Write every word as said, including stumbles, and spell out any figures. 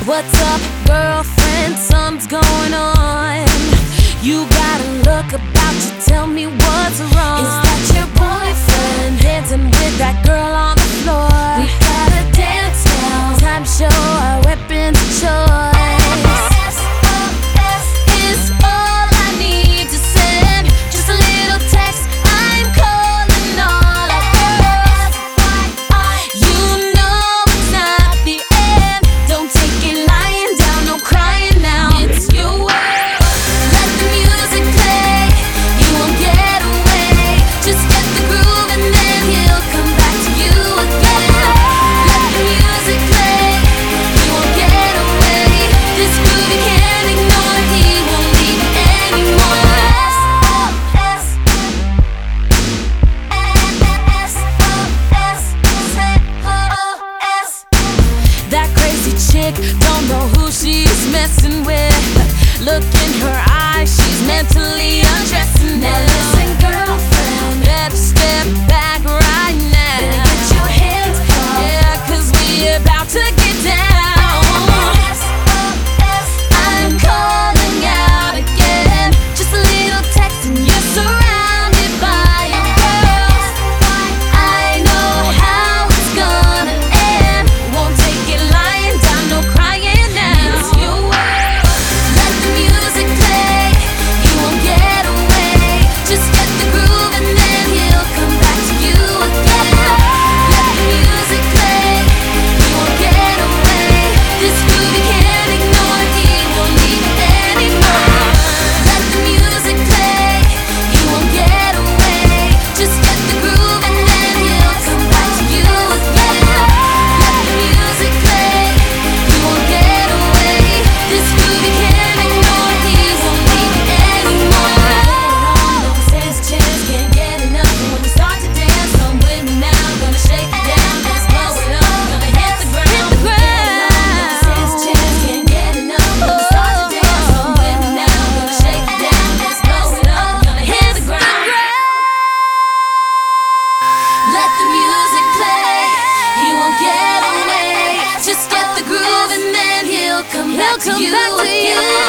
What's up, girlfriend? Something's going on. You got a look about you, tell me what's wrong. Is that your boyfriend dancing with that girl on the floor? We gotta dance now, time to show our weapons of choice. Is all I need to send, just a little text. I'm calling all our girls. You know it's not the end. Don't take it lying down, no crying now. It's your world. Let the music play. He won't get away. Just get the groove and then he'll come back to you again. Let the music play. He won't get away. This groove he can't ignore. He won't leave anymore. S O S. That crazy chick, don't know who she's messing with. Look in her eyes, she's mentally undressing now. Listen, girlfriend, better step back right now. Better get your hands up, yeah, cause we about to get down. S O S, I'm calling out again. Just a little text and you're surrounded by your girls. I know how it's gonna end. Won't take it lying down, no crying now. It's your world. Let the music play. He won't get away. Just get the groove and then he'll come back to you again. Let the music play. He won't get away. This groove he can't ignore. He won't leave it anymore. Let the music play. He won't get away. Just get the groove and then he'll come back to you again. Let the music play. He won't get away. This groove he can't ignore. He won't leave it anymore. No sense, chance, can't get enough. When we start to dance, come with me now. Gonna shake it down, let's blow it up. Gonna hit the ground, hit the ground. No sense, chance, can't get enough. When we start to dance, come with me now. Gonna shake it down, let's blow it up. Gonna hit the ground. Let the music play. He won't get away. Just get the groove and then he'll come back to you again.